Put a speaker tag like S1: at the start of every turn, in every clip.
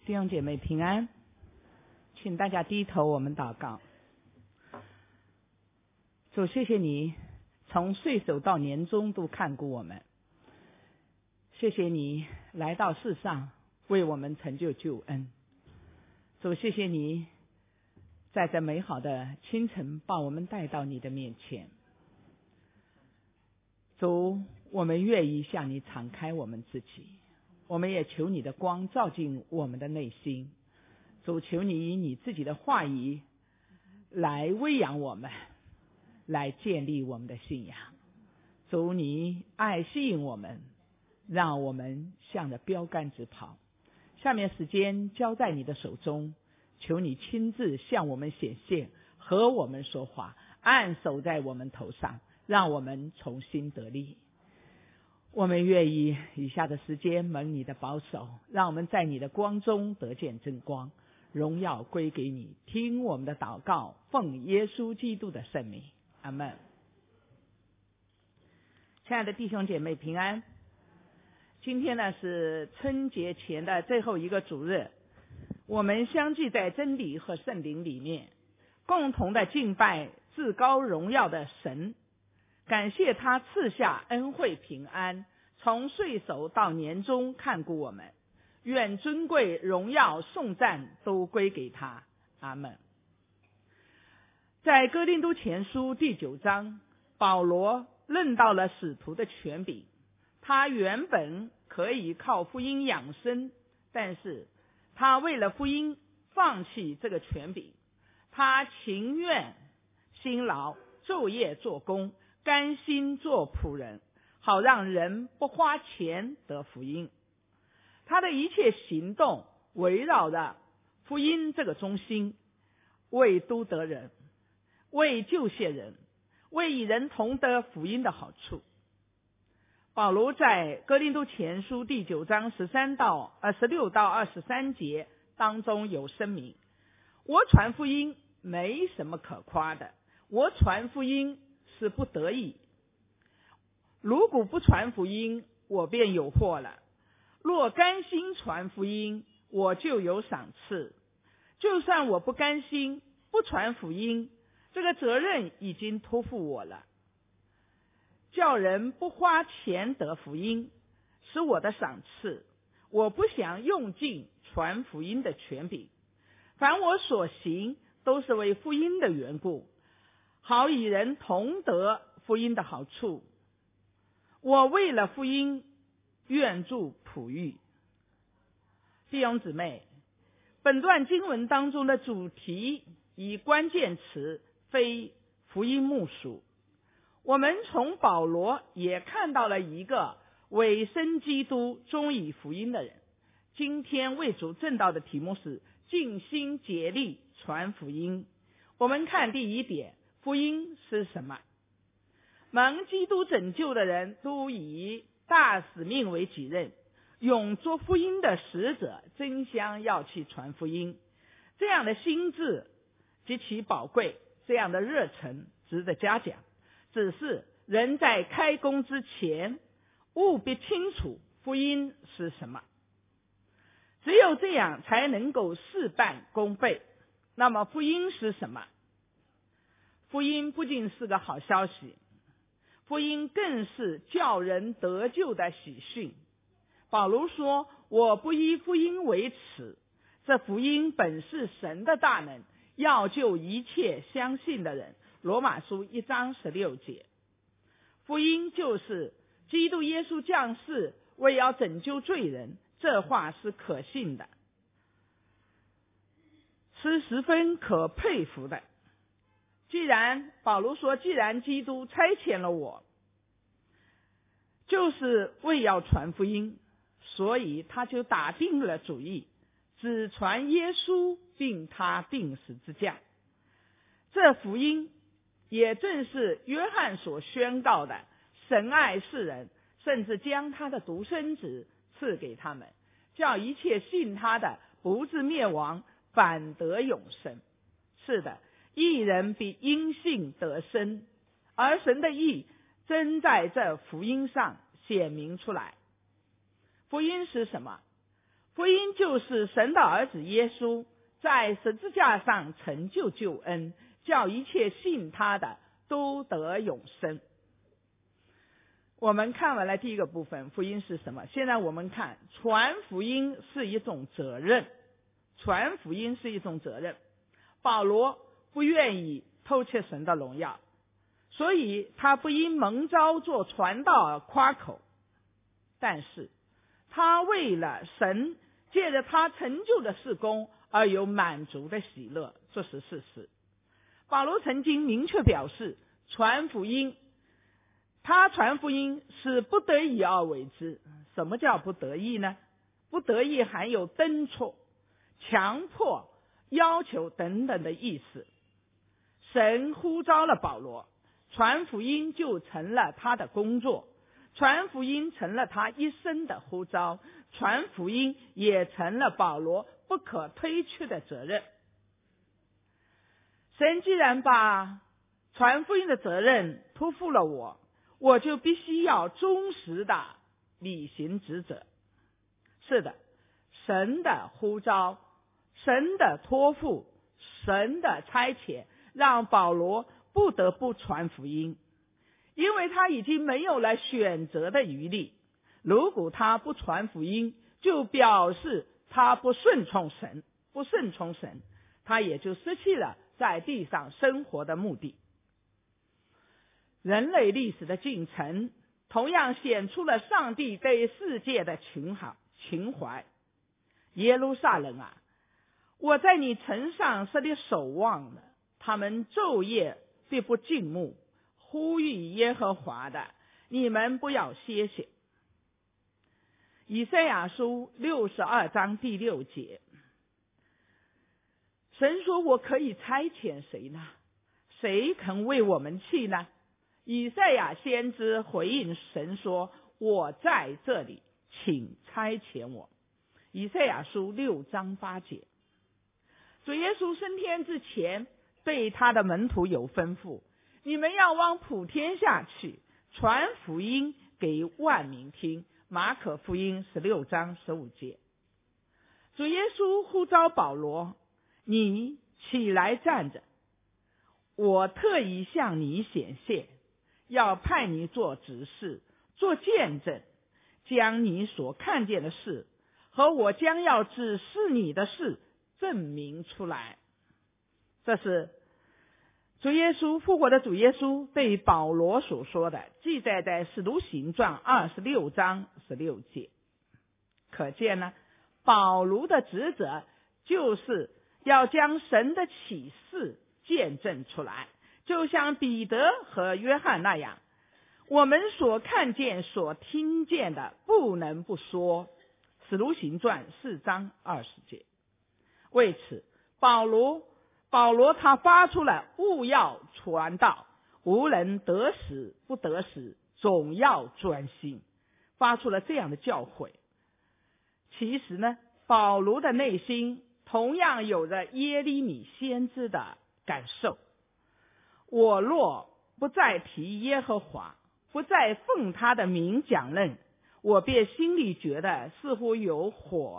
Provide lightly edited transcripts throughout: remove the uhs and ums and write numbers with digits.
S1: 弟兄姐妹平安，请大家低头，我们祷告。主，谢谢你从岁首到年终都看顾我们，谢谢你来到世上为我们成就救恩。主，谢谢你在这美好的清晨把我们带到你的面前。主，我们愿意向你敞开我们自己，我们也求你的光照进我们的内心。主，求你以你自己的话语来喂养我们，来建立我们的信仰。主，你爱吸引我们，让我们向着标杆直跑。下面时间交在你的手中，求你亲自向我们显现，和我们说话，按手在我们头上，让我们重新得力。我们愿意以下的时间蒙你的保守，让我们在你的光中得见真光，荣耀归给你。听我们的祷告，奉耶稣基督的圣名，阿们。亲爱的弟兄姐妹平安。今天呢是春节前的最后一个主日，我们相聚在真理和圣灵里面，共同的敬拜至高荣耀的神，感谢他赐下恩惠平安，从岁首到年终看顾我们，愿尊贵荣耀颂赞都归给他，阿们。在哥林多前书第9章，保罗论到了使徒的权柄。他原本可以靠福音养生，但是他为了福音放弃这个权柄，他情愿辛劳昼夜做工，甘心做仆人，好让人不花钱得福音。他的一切行动围绕着福音这个中心，为都得人，为救谢人，为与人同得福音的好处。保罗在哥林多前书第9章16到23节当中有声明：我传福音没什么可夸的，我传福音是不得已，如果不传福音，我便有祸了。若甘心传福音，我就有赏赐。就算我不甘心不传福音，这个责任已经托付我了。叫人不花钱得福音是我的赏赐，我不想用尽传福音的权柄，凡我所行都是为福音的缘故，好与人同得福音的好处。我为了福音愿助璞玉。弟兄姊妹，本段经文当中的主题以关键词非福音牧属。我们从保罗也看到了一个委身基督忠于福音的人。今天为主正道的题目是尽心竭力传福音。我们看第一点，福音是什么？蒙基督拯救的人都以大使命为己任，永做福音的使者，争相要去传福音。这样的心志极其宝贵，这样的热忱值得嘉奖。只是人在开工之前务必清楚福音是什么，只有这样才能够事半功倍。那么福音是什么？福音不仅是个好消息，福音更是叫人得救的喜讯。保罗说，我不以福音为耻，这福音本是神的大能，要救一切相信的人。罗马书1章16节。福音就是基督耶稣降世为要拯救罪人，这话是可信的，是十分可佩服的。保罗说，既然基督差遣了我，就是为要传福音，所以他就打定了主意，只传耶稣并他定死之架。这福音也正是约翰所宣告的，神爱世人，甚至将他的独生子赐给他们，叫一切信他的不至灭亡，反得永生。是的，义人必因信得生，而神的义真在这福音上显明出来。福音是什么？ 福音就是神的儿子耶稣在十字架上成就救恩，叫一切信他的都得永生。我们看完了第一个部分，福音是什么？现在我们看传福音是一种责任，传福音是一种责任。保罗不愿意偷窃神的荣耀，所以他不因蒙召做传道而夸口，但是他为了神借着他成就的事工而有满足的喜乐，这是事实。保罗曾经明确表示，他传福音是不得已而为之。什么叫不得已呢？不得已含有敦促、强迫、要求等等的意思。神呼召了保罗，传福音就成了他的工作，传福音成了他一生的呼召，传福音也成了保罗不可推却的责任。神既然把传福音的责任托付了我就必须要忠实的履行职责。是的，神的呼召，神的托付，神的差遣，让保罗不得不传福音，因为他已经没有了选择的余地。如果他不传福音，就表示他不顺从神，他也就失去了在地上生活的目的。人类历史的进程同样显出了上帝对世界的情怀。耶路撒冷啊，我在你城上设立守望了，他们昼夜必不静默，呼吁耶和华的，你们不要歇息。以赛亚书62章第6节，神说，我可以差遣谁呢？谁肯为我们去呢？以赛亚先知回应神说，我在这里，请差遣我。以赛亚书6章8节。主耶稣升天之前对他的门徒有吩咐，你们要往普天下去，传福音给万民听。马可福音16章15节。主耶稣呼召保罗，你起来站着，我特意向你显现，要派你做执事，做见证，将你所看见的事和我将要指示你的事证明出来。这是主耶稣复活的主耶稣对保罗所说的，记载在使徒行传26章16节。可见呢，保罗的职责就是要将神的启示见证出来，就像彼得和约翰那样，我们所看见所听见的不能不说。使徒行传4章20节。为此保罗他发出了务要传道，无论得时不得时，总要专心，发出了这样的教诲。其实呢，保罗的内心同样有着耶利米先知的感受。我若不再提耶和华，不再奉他的名讲论，我便心里觉得似乎有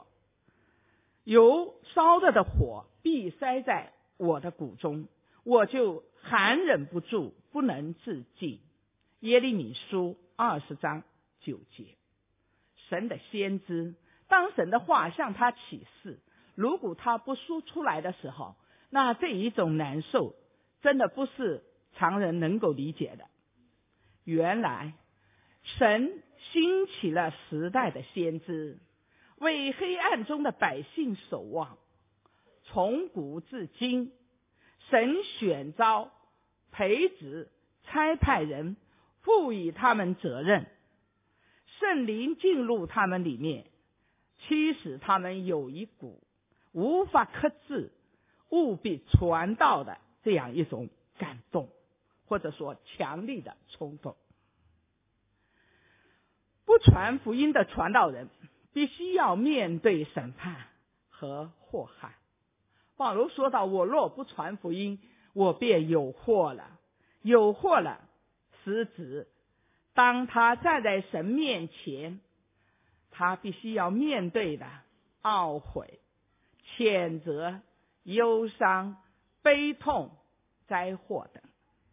S1: 烧着的火必塞在我的骨中，我就含忍不住，不能自禁。耶利米书20章9节。神的先知，当神的话向他启示，如果他不说出来的时候，那这一种难受真的不是常人能够理解的。原来神兴起了时代的先知，为黑暗中的百姓守望。从古至今，神选召、培植、差派人，赋予他们责任，圣灵进入他们里面，驱使他们有一股无法克制、务必传道的这样一种感动，或者说强力的冲动。不传福音的传道人必须要面对审判和祸害。保罗说到，我若不传福音，我便有祸了。有祸了是指当他站在神面前，他必须要面对的懊悔、谴责、忧伤、悲痛、灾祸等。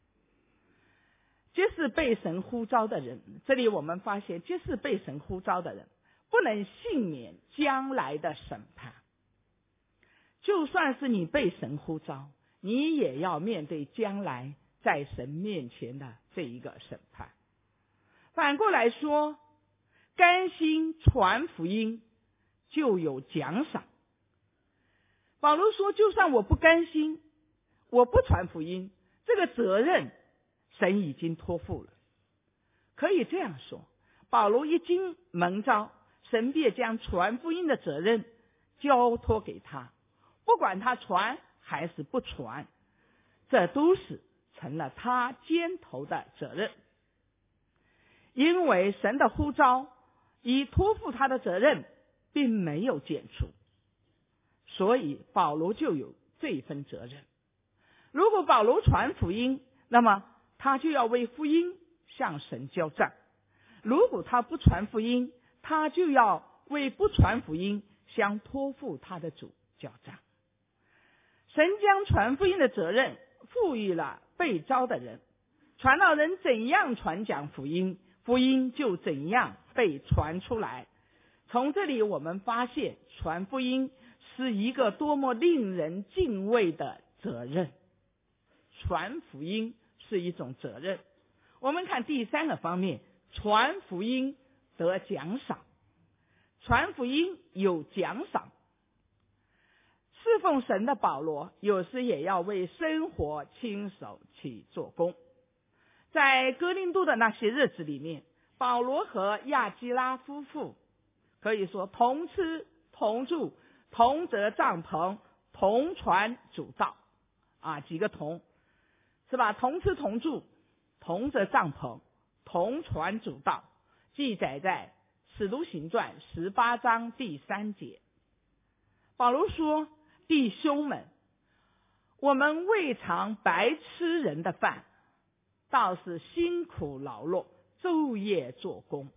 S1: 皆是被神呼召的人，这里我们发现，皆是被神呼召的人不能幸免将来的审判。就算是你被神呼召，你也要面对将来在神面前的这一个审判。反过来说，甘心传福音就有奖赏。保罗说，就算我不甘心，我不传福音，这个责任神已经托付了。可以这样说，保罗一经蒙召，神便将传福音的责任交托给他，不管他传还是不传，这都是成了他肩头的责任。因为神的呼召以托付他的责任并没有减除，所以保罗就有这份责任。如果保罗传福音，那么他就要为福音向神交账；如果他不传福音，他就要为不传福音向托付他的主交账。神将传福音的责任赋予了被召的人，传道人怎样传讲福音，福音就怎样被传出来。从这里我们发现，传福音是一个多么令人敬畏的责任。传福音是一种责任。我们看第三个方面，传福音得奖赏。传福音有奖赏。侍奉神的保罗有时也要为生活亲手去做工。在哥林多的那些日子里面，保罗和亚基拉夫妇可以说同吃同住同折帐篷同传主道几个同是吧？同吃同住同折帐篷同传主道，记载在使徒行传18章第3节。保罗说，弟兄们，我们未尝白吃人的饭，倒是辛苦劳碌，昼夜做工，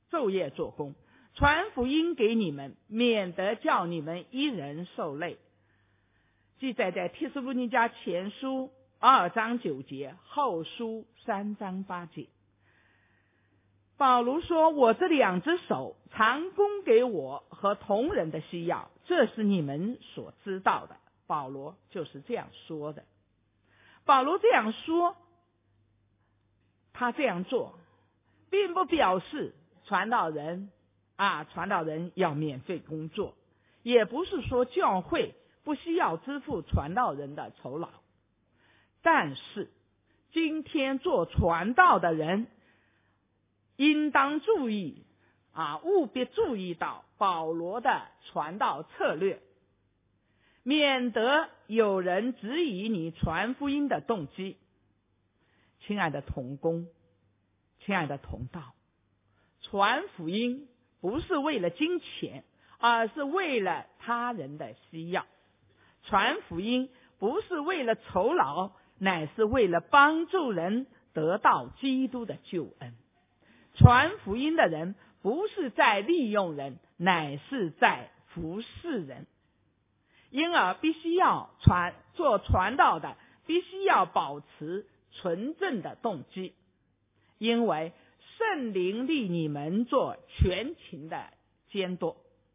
S1: 传福音给你们，免得叫你们一人受累。记载在帖撒罗尼迦前书2章9节，后书3章8节。保罗说，我这2只手常供给我和同人的需要，这是你们所知道的。保罗就是这样说的。保罗这样说，他这样做并不表示传道人要免费工作，也不是说教会不需要支付传道人的酬劳。但是今天做传道的人应当注意务必注意到保罗的传道策略，免得有人质疑你传福音的动机。亲爱的同工，亲爱的同道，传福音不是为了金钱，而是为了他人的需要。传福音不是为了酬劳，乃是为了帮助人得到基督的救恩。传福音的人不是在利用人，乃是在服侍人。因而必须要做传道的，必须要保持纯正的动机，因为圣灵立你们做全勤的监督。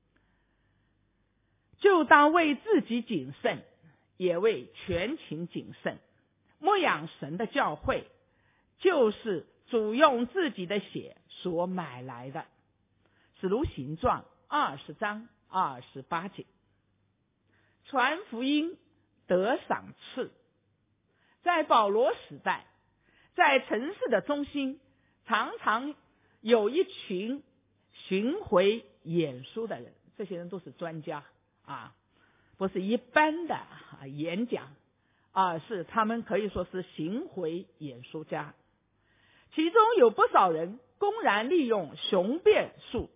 S1: 就当为自己谨慎，也为全勤谨慎。牧养神的教会，就是主用自己的血所买来的。使徒行传20章28节。传福音得赏赐。在保罗时代，在城市的中心常常有一群巡回演说的人，这些人都是专家不是一般的演讲是他们可以说是巡回演说家。其中有不少人公然利用雄辩术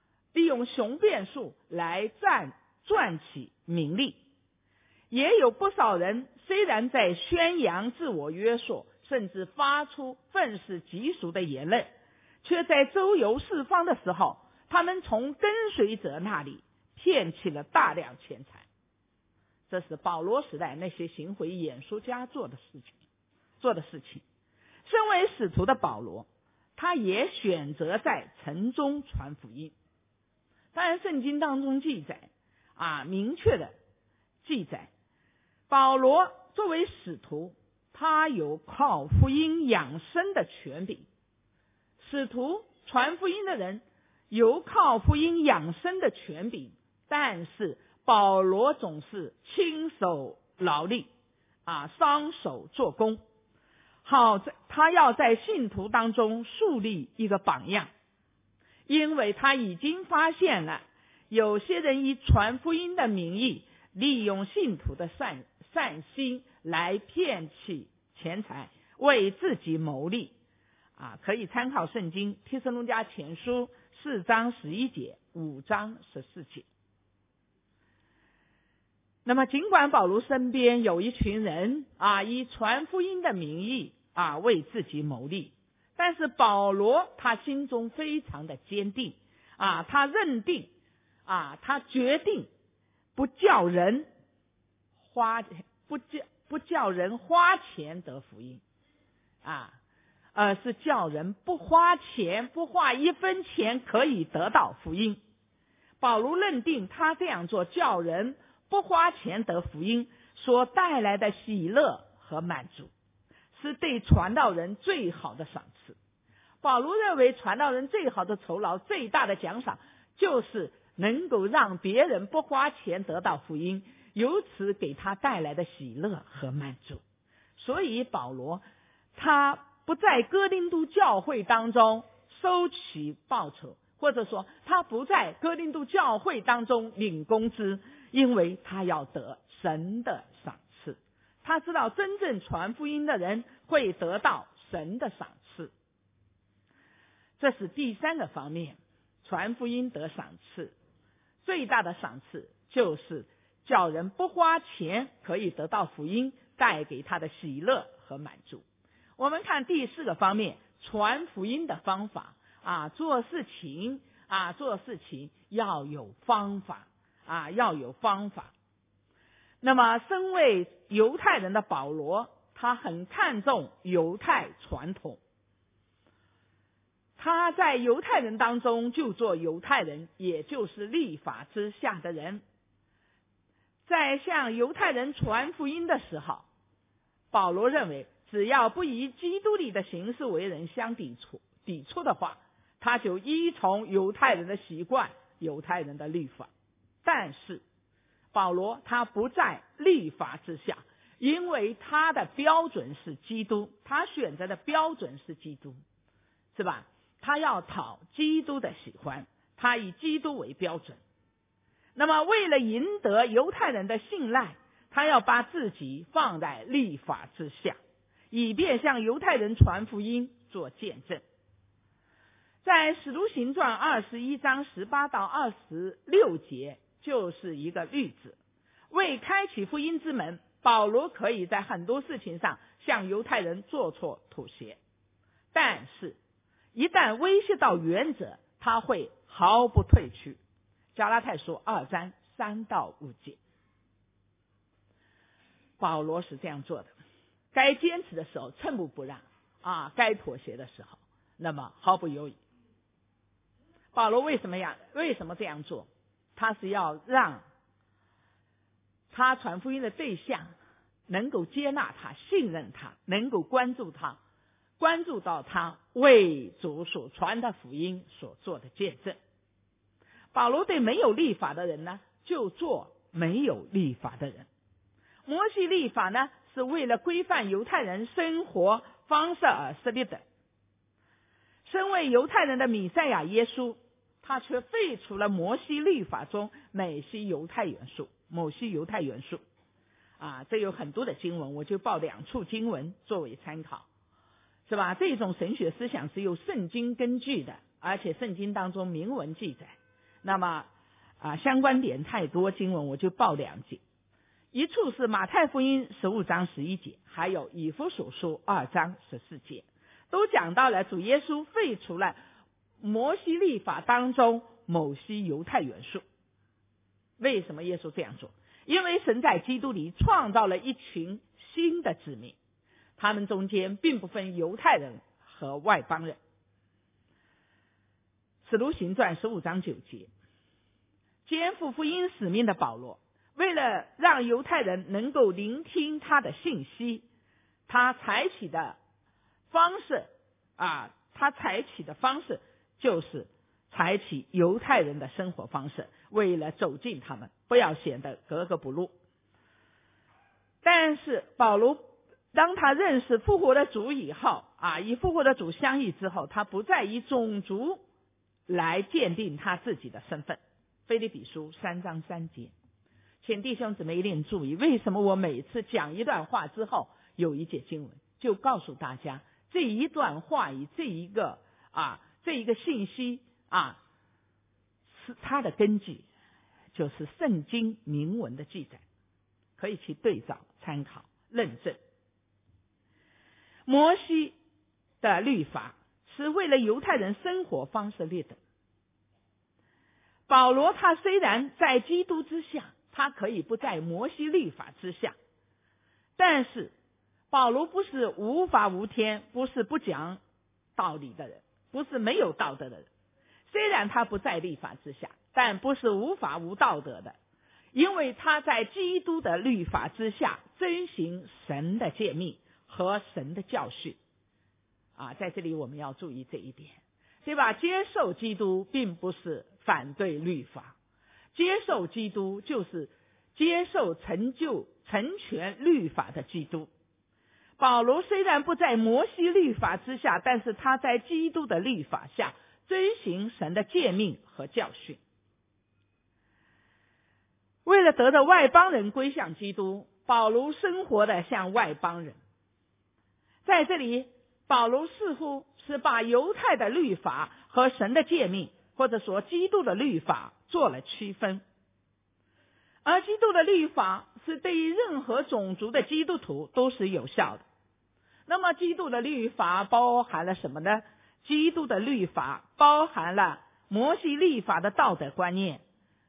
S1: 来赚取名利，也有不少人虽然在宣扬自我约束，甚至发出愤世嫉俗的言论，却在周游四方的时候，他们从跟随者那里骗取了大量钱财。这是保罗时代那些行毁演说家做的事情。身为使徒的保罗，他也选择在城中传福音。当然圣经当中记载明确的记载，保罗作为使徒，他有靠福音养生的权柄。使徒传福音的人有靠福音养生的权柄，但是保罗总是亲手劳力双手做工，他要在信徒当中树立一个榜样。因为他已经发现了有些人以传福音的名义，利用信徒的善心来骗取钱财，为自己谋利可以参考圣经帖撒罗尼迦前书4章11节5章14节。那么尽管保罗身边有一群人以传福音的名义为自己谋利，但是保罗他心中非常的坚定他认定他决定不叫人花钱得福音是叫人不花钱，不花1分钱可以得到福音。保罗认定他这样做，叫人不花钱得福音所带来的喜乐和满足，是对传道人最好的赏赐。保罗认为传道人最好的酬劳，最大的奖赏，就是能够让别人不花钱得到福音，由此给他带来的喜乐和满足。所以保罗他不在哥林多教会当中收取报酬，或者说他不在哥林多教会当中领工资，因为他要得神的赏赐。他知道真正传福音的人会得到神的赏赐。这是第3个方面，传福音得赏赐。最大的赏赐就是叫人不花钱可以得到福音，带给他的喜乐和满足。我们看第4个方面，传福音的方法做事情要有方法要有方法。那么身为犹太人的保罗，他很看重犹太传统，他在犹太人当中就做犹太人，也就是律法之下的人。在向犹太人传福音的时候，保罗认为只要不以基督里的形式为人相抵触的话，他就依从犹太人的习惯，犹太人的律法。但是保罗他不在律法之下，因为他的标准是基督，他选择的标准是基督，是吧？他要讨基督的喜欢，他以基督为标准。那么为了赢得犹太人的信赖，他要把自己放在律法之下，以便向犹太人传福音做见证。在使徒行传21章18到26节就是一个例子。为开启福音之门，保罗可以在很多事情上向犹太人做错妥协，但是一旦威胁到原则，他会毫不退却。加拉太书2章3到5节，保罗是这样做的。该坚持的时候寸步不让该妥协的时候那么毫不犹豫。保罗为什么这样做？他是要让他传福音的对象能够接纳他，信任他，能够关注到他为主所传的福音所做的见证。保罗对没有律法的人呢，就做没有律法的人。摩西律法呢，是为了规范犹太人生活方式而设立的。身为犹太人的弥赛亚耶稣，他却废除了摩西律法中某些犹太元素这有很多的经文，我就报2处经文作为参考，是吧？这种神学思想是有圣经根据的，而且圣经当中明文记载。那么相关点太多，经文我就报2节。一处是马太福音15章11节，还有以弗所书2章14节，都讲到了主耶稣废除了摩西律法当中某些犹太元素。 为什么耶稣这样做？因为神在基督里创造了一群新的子民，他们中间并不分犹太人和外邦人。使徒行传15章9节，肩负福音使命的保罗，为了让犹太人能够聆听他的信息，他采取的方式就是采取犹太人的生活方式，为了走近他们，不要显得格格不入。但是保罗当他认识复活的主以后，与复活的主相遇之后，他不再以种族来鉴定他自己的身份。腓立比书3章3节，请弟兄姊妹一定注意，为什么我每次讲一段话之后有一节经文，就告诉大家这一段话语，这一个信息是它的根据就是圣经明文的记载，可以去对照参考认证。摩西的律法是为了犹太人生活方式立的。保罗他虽然在基督之下，他可以不在摩西律法之下，但是保罗不是无法无天，不是不讲道理的人，不是没有道德的人。虽然他不在律法之下，但不是无法无道德的，因为他在基督的律法之下遵行神的诫命和神的教训。在这里我们要注意这一点，对吧？接受基督并不是反对律法，接受基督就是接受成全律法的基督。保罗虽然不在摩西律法之下，但是他在基督的律法下遵行神的诫命和教训。为了得到外邦人归向基督，保罗生活的像外邦人。在这里保罗似乎是把犹太的律法和神的诫命，或者说基督的律法做了区分。而基督的律法是对于任何种族的基督徒都是有效的。那么基督的律法包含了什么呢？基督的律法包含了摩西律法的道德观念，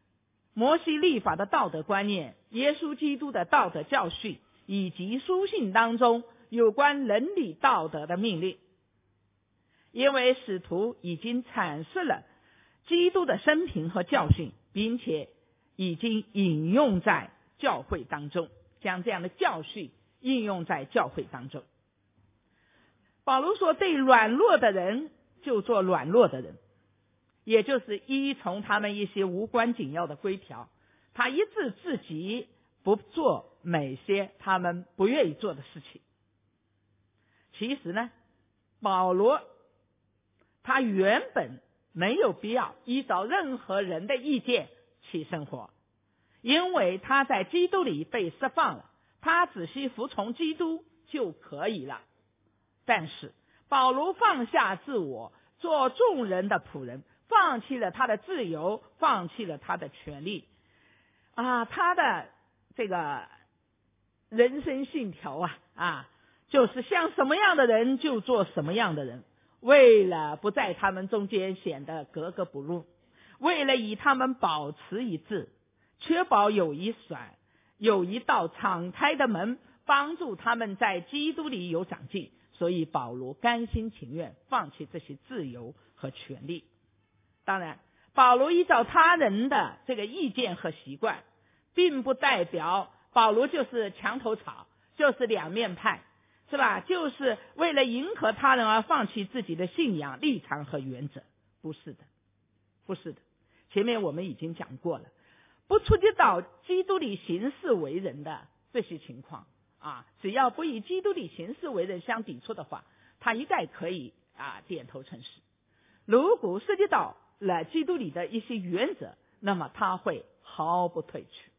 S1: 耶稣基督的道德教训，以及书信当中有关伦理道德的命令。因为使徒已经阐释了基督的生平和教训，并且已经引用在教会当中，将这样的教训应用在教会当中。保罗说，对软弱的人就做软弱的人，也就是依从他们一些无关紧要的规条，他一致自己不做某些他们不愿意做的事情。其实呢，保罗他原本没有必要依照任何人的意见去生活，因为他在基督里被释放了，他只需服从基督就可以了。但是保罗放下自我，做众人的仆人，放弃了他的自由，放弃了他的权利。他的这个人生信条就是像什么样的人就做什么样的人，为了不在他们中间显得格格不入，为了与他们保持一致，确保有一道敞开的门，帮助他们在基督里有长进。所以保罗甘心情愿放弃这些自由和权利。当然保罗依照他人的这个意见和习惯，并不代表保罗就是墙头草，就是两面派，是吧？就是为了迎合他人而放弃自己的信仰立场和原则。不是的。前面我们已经讲过了，不触及到基督里行事为人的这些情况只要不与基督里行事为人相抵触的话，他一概可以点头称是。如果涉及到了基督里的一些原则，那么他会毫不退却。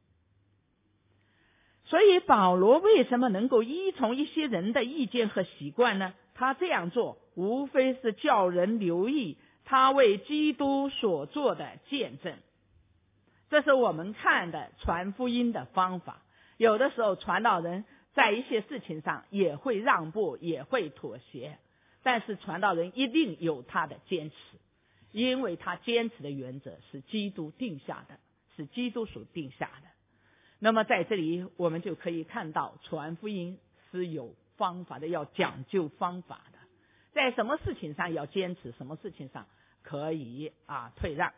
S1: 所以保罗为什么能够依从一些人的意见和习惯呢？他这样做无非是叫人留意他为基督所做的见证。这是我们看的传福音的方法。有的时候传道人在一些事情上也会让步，也会妥协，但是传道人一定有他的坚持，因为他坚持的原则是基督定下的， 是基督所定下的。那么在这里我们就可以看到，传福音是有方法的，要讲究方法的，在什么事情上要坚持，什么事情上可以退让，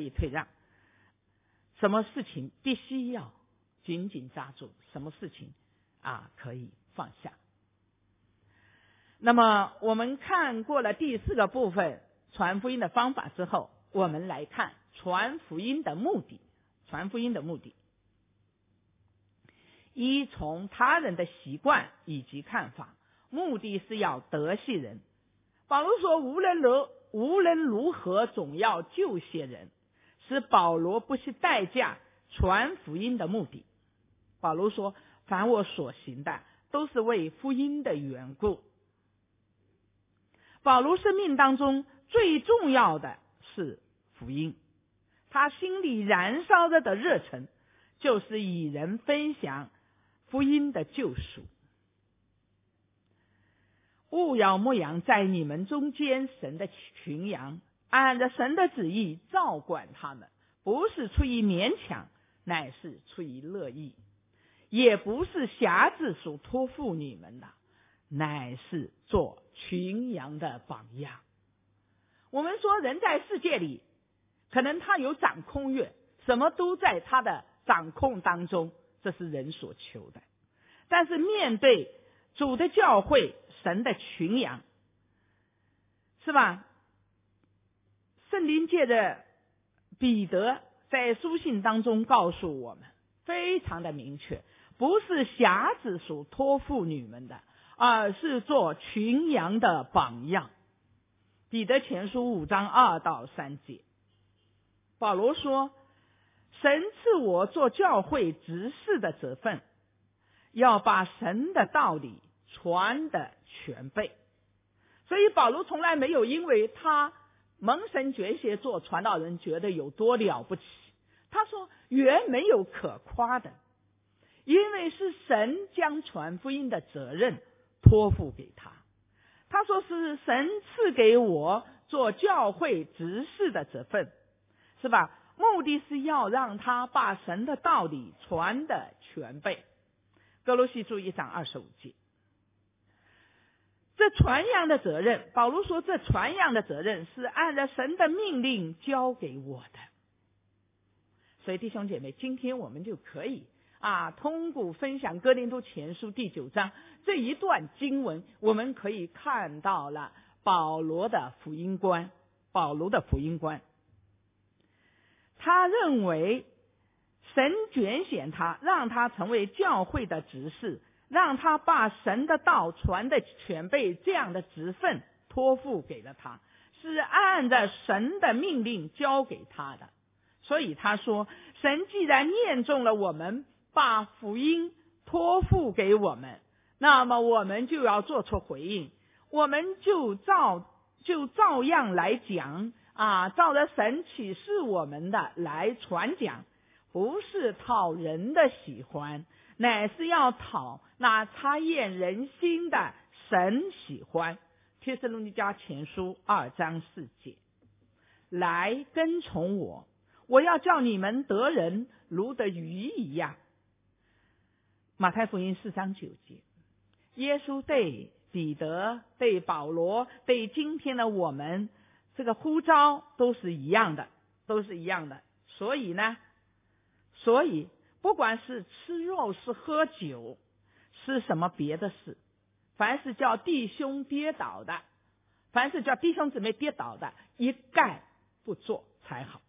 S1: 什么事情必须要紧紧抓住，什么事情可以放下。那么我们看过了第4个部分传福音的方法之后，我们来看传福音的目的。依从他人的习惯以及看法，目的是要得些人。保罗说无论如何总要救些人，是保罗不惜代价传福音的目的。保罗说凡我所行的都是为福音的缘故。保罗生命当中最重要的是福音，他心里燃烧着的热忱就是与人分享福音的救赎。务要牧养在你们中间神的群羊，按着神的旨意照管他们，不是出于勉强，乃是出于乐意，也不是辖制所托付你们的，乃是做群羊的榜样。我们说人在世界里，可能他有掌控欲，什么都在他的掌控当中，这是人所求的。但是面对主的教会，神的群羊，是吧？圣灵借着彼得在书信当中告诉我们，非常的明确，不是辖制所托付你们的，而是做群羊的榜样。彼得前书5章2到3节，保罗说神赐我做教会执事的责分，要把神的道理传得全备。所以保罗从来没有因为他蒙神拣选做传道人觉得有多了不起，他说原没有可夸的，因为是神将传福音的责任托付给他。他说是神赐给我做教会执事的责分，是吧？目的是要让他把神的道理传得全备。哥罗西书1章25节。这传扬的责任，保罗说这传扬的责任是按照神的命令交给我的。所以弟兄姐妹，今天我们就可以通过分享哥林多前书第9章这一段经文，我们可以看到了保罗的福音观。他认为神拣选他，让他成为教会的执事，让他把神的道传的全备，这样的职分托付给了他，是按着神的命令交给他的。所以他说神既然念中了我们，把福音托付给我们，那么我们就要做出回应，我们就照样来讲照着神启示我们的来传讲，不是讨人的喜欢，乃是要讨那察验人心的神喜欢。帖撒罗尼迦前书2章4节。来跟从我，我要叫你们得人如得鱼一样。马太福音4章9节。耶稣对彼得、对保罗、对今天的我们，这个呼召都是一样的。所以不管是吃肉是喝酒是什么别的事，凡是叫弟兄跌倒的，凡是叫弟兄姊妹跌倒的，一概不做才好。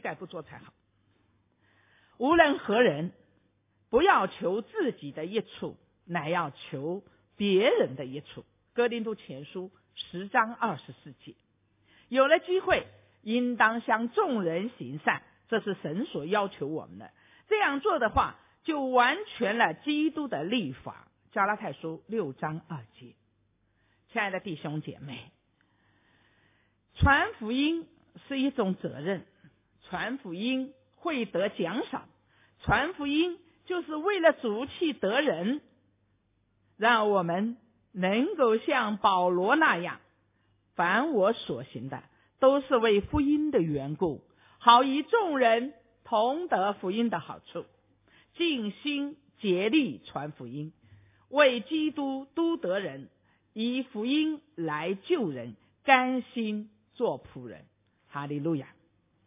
S1: 无论何人，不要求自己的益处，乃要求别人的益处。哥林多前书10章24节。有了机会，应当向众人行善，这是神所要求我们的。这样做的话，就完全了基督的律法。加拉太书6章2节。亲爱的弟兄姐妹，传福音是一种责任，传福音会得奖赏，传福音就是为了主去得人，让我们能够像保罗那样，凡我所行的都是为福音的缘故，好与众人同得福音的好处，尽心竭力传福音，为基督都得人，以福音来救人，甘心做仆人。哈利路亚！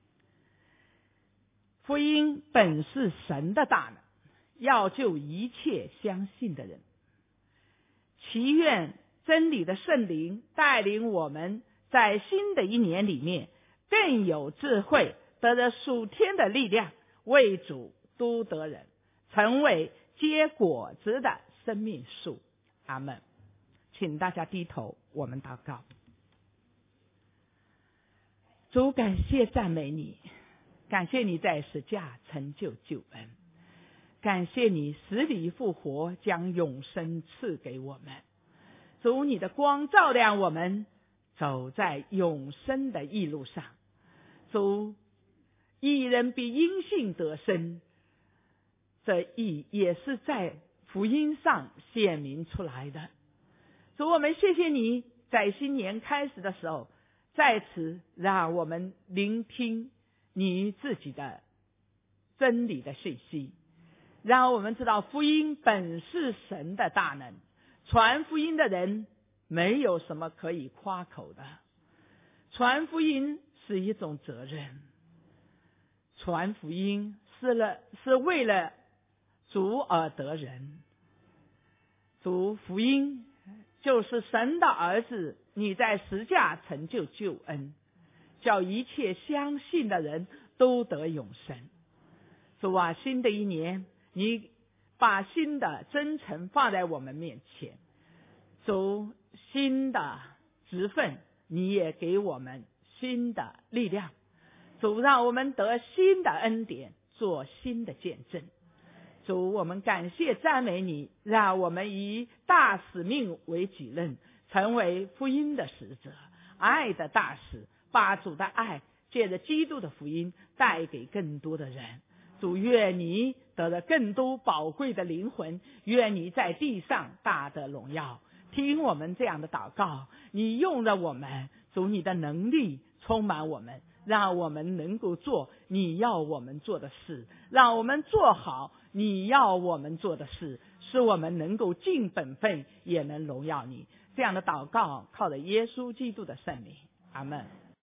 S1: 福音本是神的大能，要救一切相信的人。祈愿真理的圣灵带领我们在新的一年里面更有智慧，得着属天的力量，为主都得人，成为结果子的生命树。阿们。请大家低头，我们祷告。主，感谢赞美你，感谢你在十架成就救恩，感谢你死里复活，将永生赐给我们。主，你的光照亮我们，走在永生的义路上。主，义人比因信得生，这义也是在福音上显明出来的。主，我们谢谢你在新年开始的时候，在此让我们聆听你自己的真理的信息，让我们知道福音本是神的大能，传福音的人没有什么可以夸口的，传福音是一种责任，传福音是为了主而得人。主，福音就是神的儿子，你在十架成就救恩，叫一切相信的人都得永生。主啊，新的一年你把新的真诚放在我们面前，主，新的职分你也给我们新的力量，主，让我们得新的恩典，做新的见证。主，我们感谢赞美你，让我们以大使命为己任，成为福音的使者，爱的大使，把主的爱借着基督的福音带给更多的人。主，愿你得了更多宝贵的灵魂，愿你在地上大得荣耀。听我们这样的祷告，你用了我们，主，你的能力充满我们，让我们能够做你要我们做的事，让我们做好你要我们做的事，使我们能够尽本分，也能荣耀你。这样的祷告靠着耶稣基督的圣名，阿们。